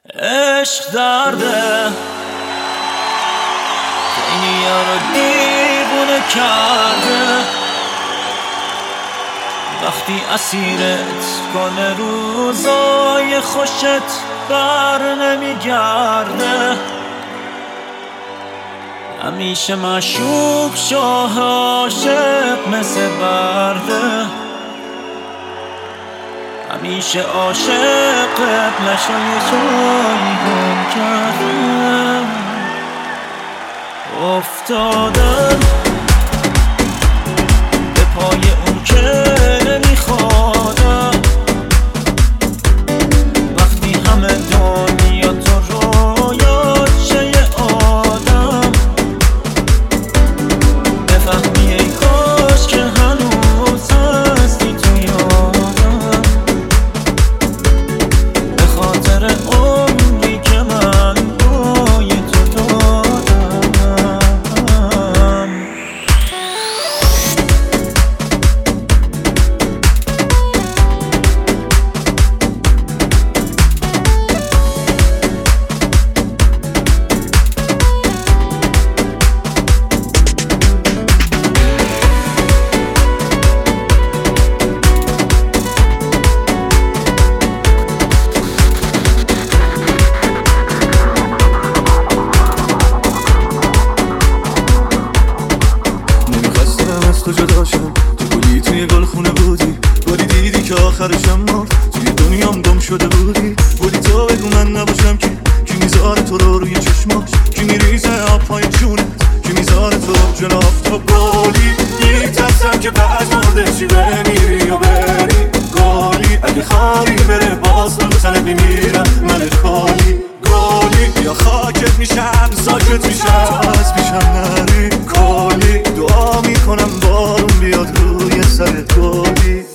عشق درده خیلی رو دیوونه کرده، وقتی اسیرت کنه روزای خوشت بر نمیگرده. همیشه مشوق شاه عاشق مثل برده، همیشه عاشقت نشای جایی گم کردم. افتادم به پای اون که نمیخوادم، وقتی همه دنیا تو رویات شه آدم. بفهمی ای کاش که هنوز هستی تو یادم، به خاطر عمری که من بای تو دادم. تو جدا شدم، تو گلی توی گلخونه بودی، گلی دیدی که آخرشم مرد، توی دنیام گم شده بودی. گلی تو بگو من نباشم کی میذاره تو رو روی چشماش، کی میریزه آب پای جونت، کی میذاره تو جناب تو. گلی میترسم که بعد مرده چی بمیری و بری. گلی اگه خاری بره باز تو سنه بمیرم من کلی. گلی یا خاکت میشم ساکت میشم از پیشم نری. کلی دعا میکنم بارون بیاد روی سرت. گلی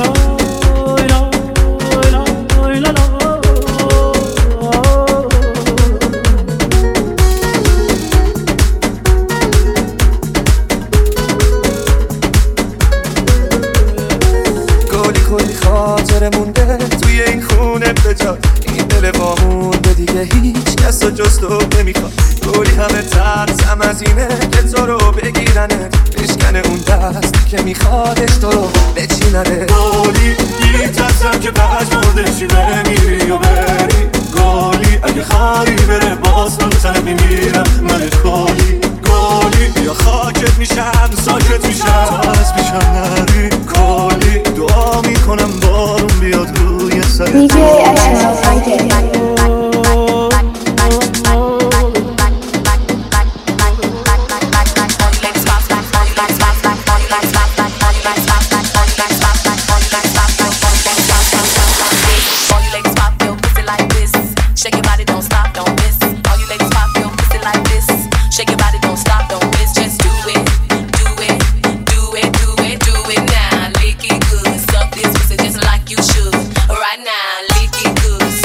کلی خاطر مونده توی این خونه بجای این دل وامونده، دیگه هیچ کس رو جز تو نمیخواد. گلی همه ترسم از اینه که تو رو بگیرنت، بشکنه اون دستی که میخوادش تو رو بچیننه. گلی میترسم که بعد مرده چی بمیری و بری. گلی اگه خاری بره باز تو سنه بمیرم من کلی. گلی یا خاکت میشم ساکت میشم از پیشم نری. کلی دعا میکنم بارون بیاد روی سرت. Right now, lick it good.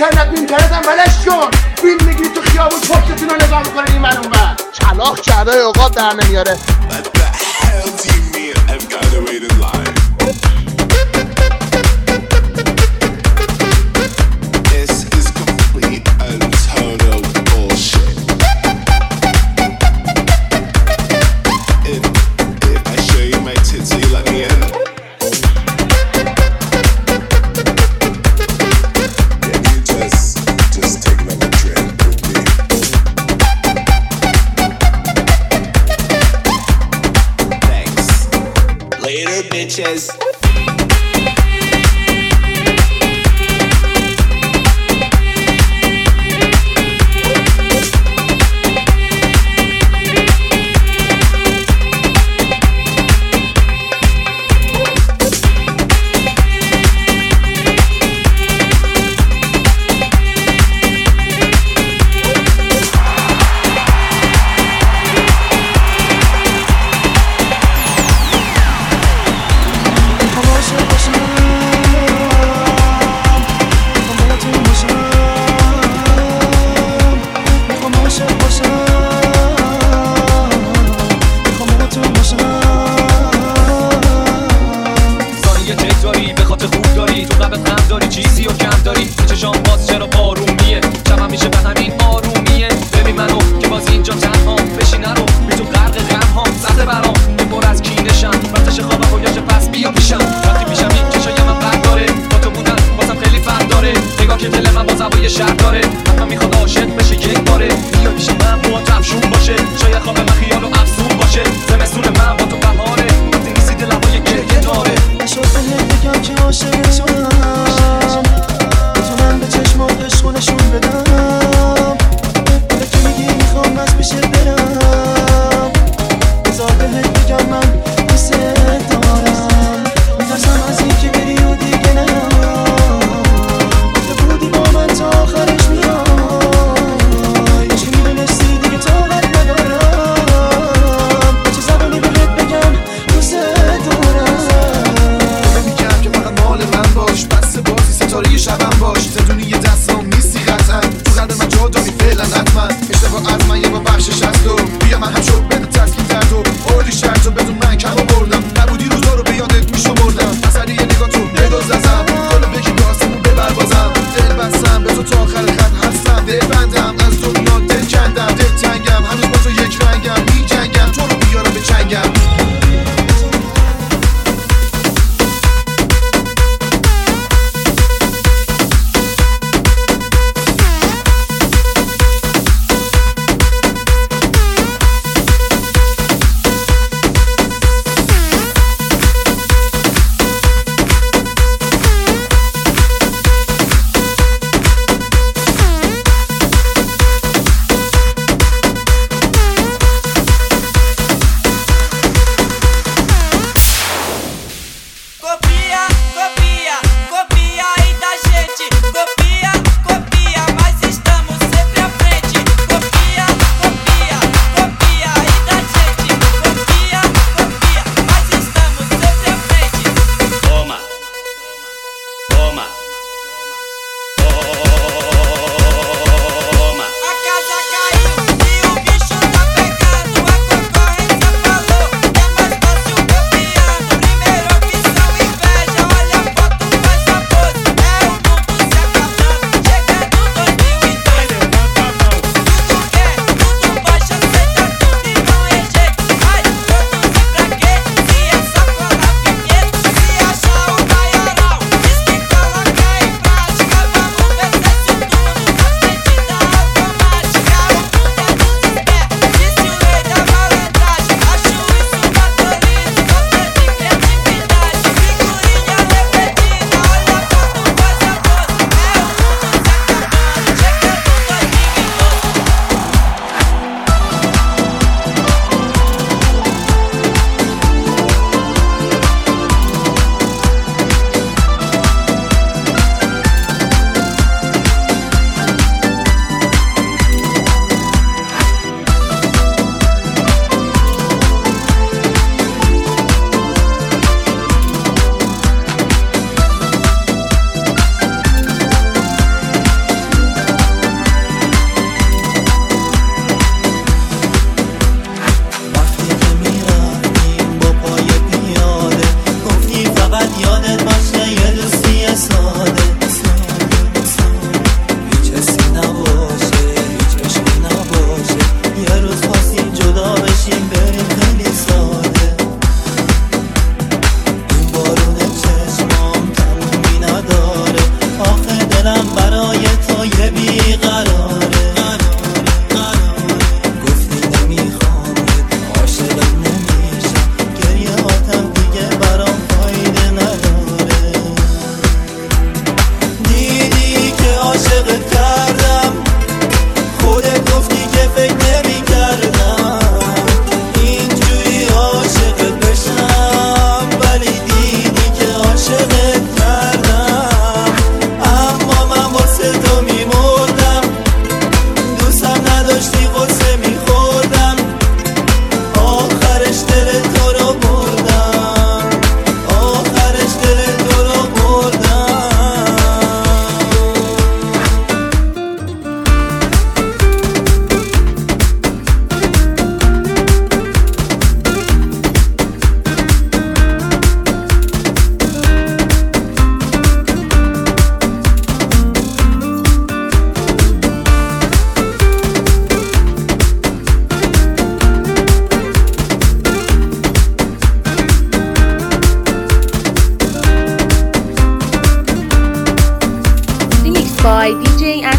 اینترنت هم ولش کن. فیلم میگیری تو خیابون پشتتون رو نگاه میکنه این من اون بر چلاق کرده اوقات در نمیاره. Bitches.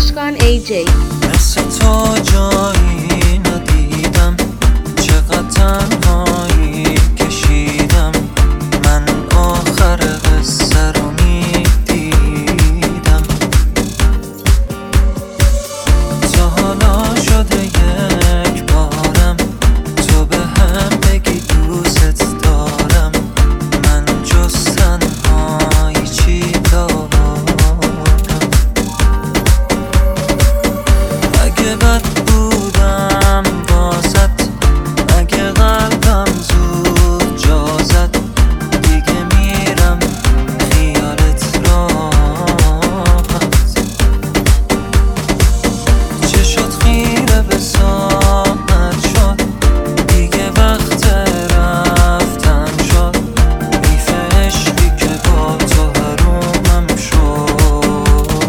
اشکان AJ. مثل تو جایی ندیدم، چقدر تنهایی کشیدم، من آخر قصه رو میدیدم. تا حالا شده یک بارم تو به هم بگی دوست دارم، من جز تنهایی چی دارم؟ اگه بد بودم بازت، اگه قلبم زود جا زد، دیگه میرم خیالت راحت. چشات خیره به ساعت شد، دیگه وقت رفتن شد، ایف عشقی که با تو حرومم شد.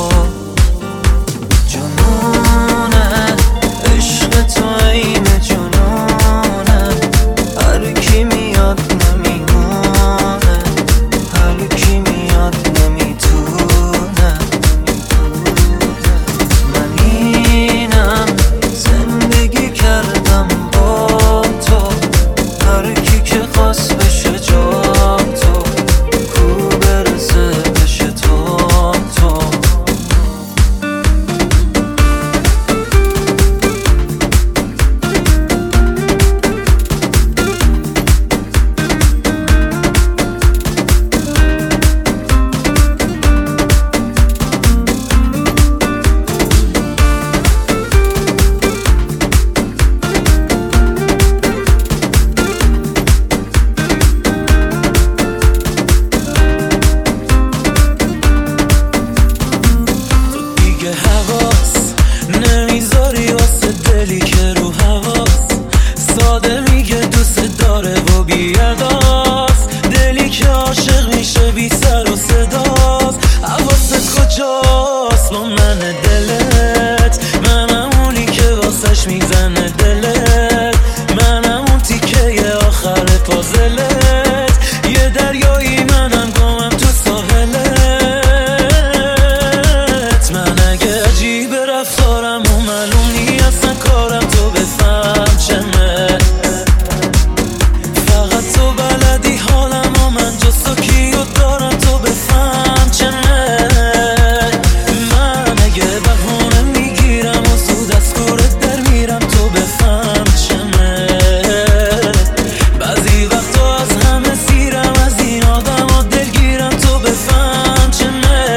جنونه عشق تو عین جنونه، هر کی میاد نمیمونه، هر کی میاد نمیتونه. من اینم زندگی کردم با تو، هر کی که خواست بشه جا تو، کو برسه بشه تو. دیگه حواس نمیذاری واسه دلی که رو حواس، ساده میگه دوست داره و بیرداست، دلی که عاشق میشه بی سر و صداست. حواست کجاست با من دلت؟ منم اونی که واسش میزنه دلت، منم اون تیکه آخر پازلت، یه دریایی منم گمم تو ساحلت. من اگه عجیب رفتارم و معلوم نی اصلا کارم تو بفهم چمه، فقط تو بلدی حالم و من جز تو کیو دارم تو بفهم چمه. من اگه بهونه میگیرم و زود از کارت در میرم تو بفهم چمه. بعضی وقتا از همه سیرم، از این آدم ها دلگیرم تو بفهم چمه.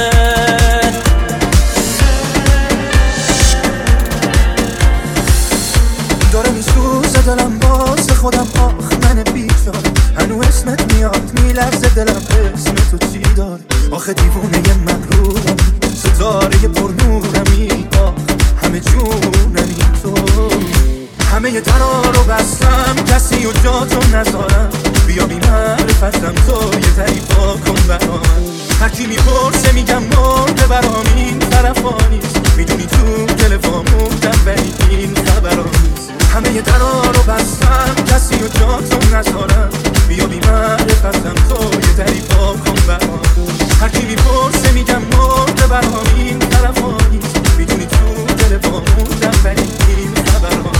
داره میسوزه دلم باز خودم، آخ من بیچاره، هنو اسمت میاد میلرزه دلم، اسم تو چی داری؟ آخه دیوونه مغرورمی، ستاره پرنورمی، آخ همه جونمی تو. همه درا رو بستم کسی و جا تو نذارم، بیا بی معرفتم تو یه تری پا کن برام. هرکی میپرسه میگم مرده برام، این طرفا نیست، میدونی تو دل واموندم ولی این خبرا نیست. همه درا رو بستم کسی و جا تو نذارم، بیا بی معرفتم تو یه تری پا کن برام. هرکی میپرسه میگم مرده برام، این طرفا نیست، میدونی تو دل واموندم ولی این خبرا نیست.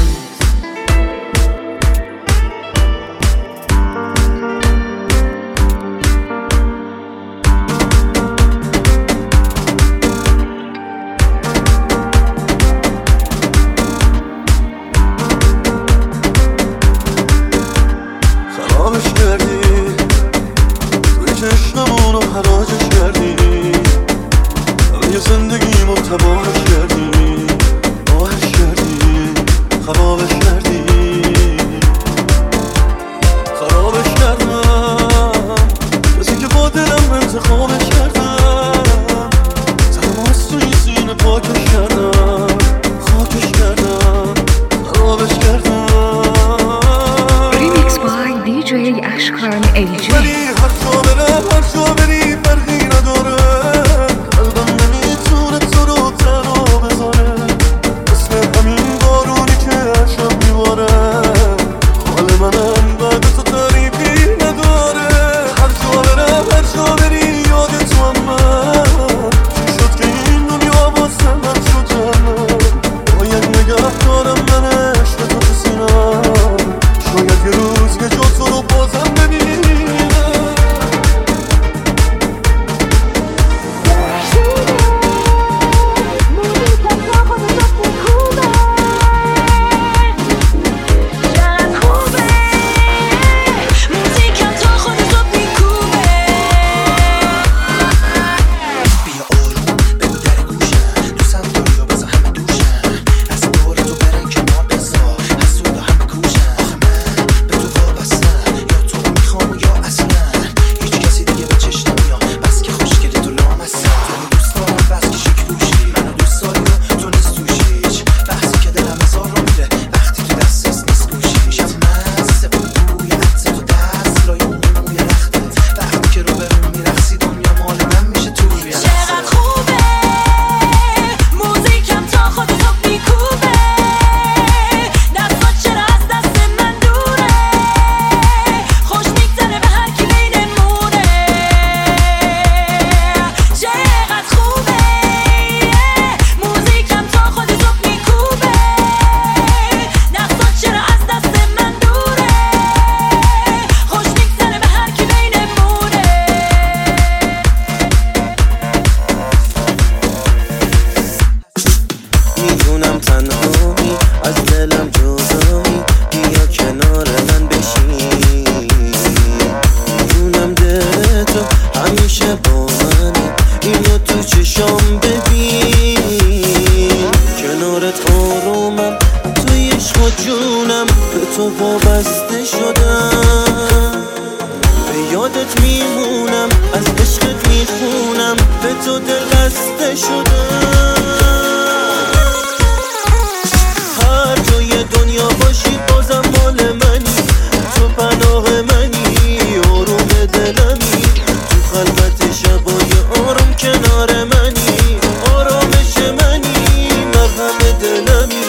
خرابش کردی، توی چشممونو حراجش کردی، همه زندگیمو تباهش کردی، آهش کردی. میدونم به تو وابسته شدم، به یادت میمونم، از عشقت میخونم، به تو دل بسته شدم. هر جای دنیا باشی بازم مال منی، تو پناه منی، آروم دلمی، تو خلوت شبای آروم کنار منی، آرامش منی، مرهم دلمی.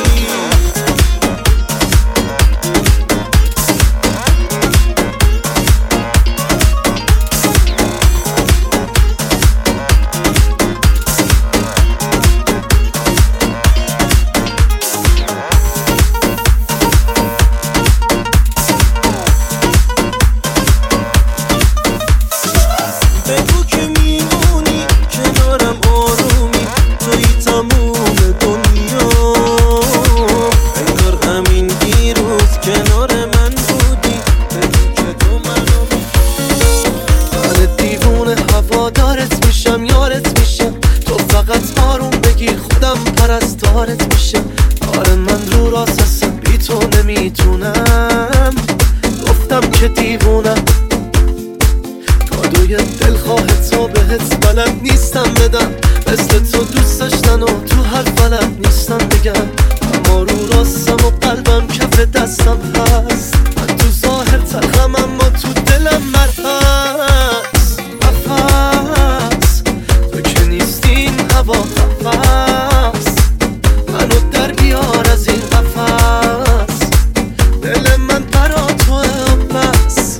پرستارت میشه. آره من رو راست هستم، بی تو نمیتونم. گفتم که دیوونم، کادوی دلخواه تو بهت بلد نیستم بدم. مثل تو دوست داشتن و تو هر بلد نیستم بگم. اما رو راستم و قلبم کف دستم هست. من تو ظاهر تلخم اما تو دلم مرهست. نفس تو که نیستین هوا نفس، منو در بیار از این قفس. دل من برا توه بس.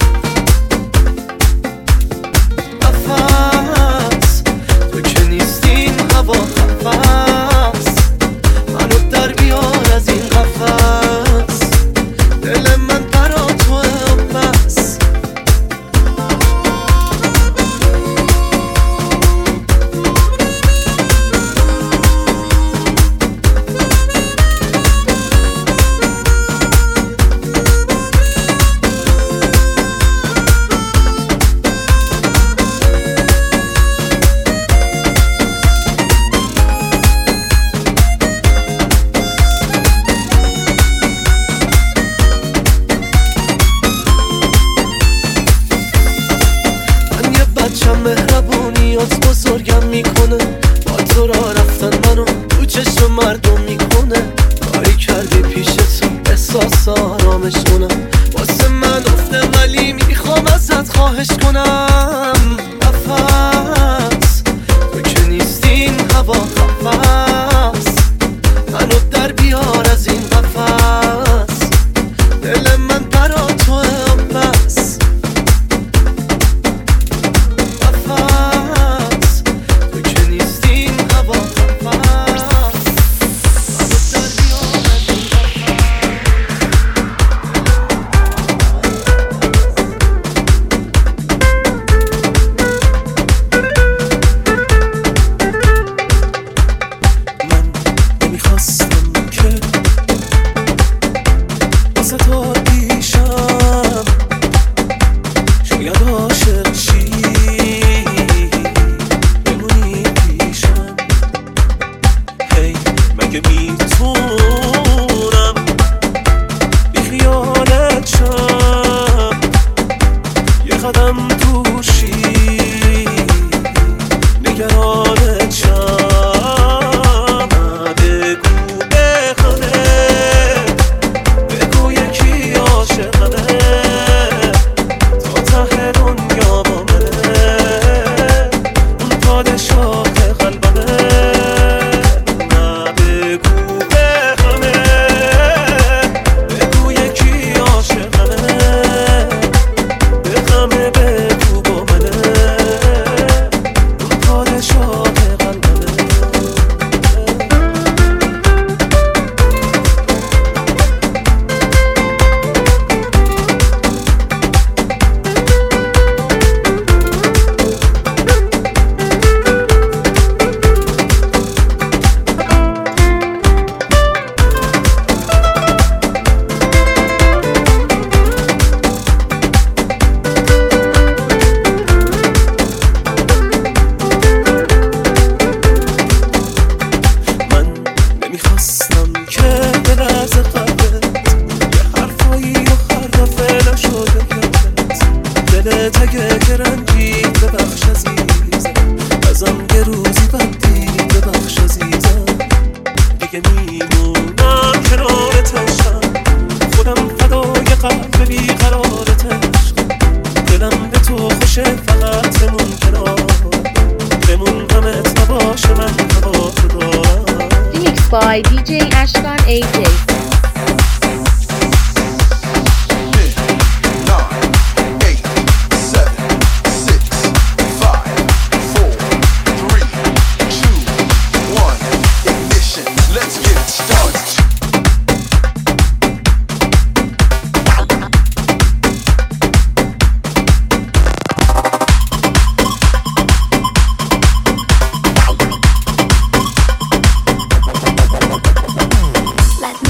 نفس تو که نیستین هوا نفس، منو در بیار از این قفس. دل من برا توه بس. مهربونیات بزرگم میکنه، با تو را رفتن منو تو چشم مردم میکنه. کاری کردی پیش تو احساس آرامش کنم، واسه من افته ولی میخوام ازت خواهش کنم. نفس تو که نیستین هوا نفس، منو در بیار از این قفس. دل من برا توه بس. نمیخواستم که قلب بیقرارت عشق، دلم به تو خوشه فقط بمون کنار، بمون غمت نباشه من هوا تو دارم. Remix by DJ Ashkan AJ. Let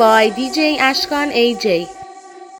by DJ Ashkan AJ.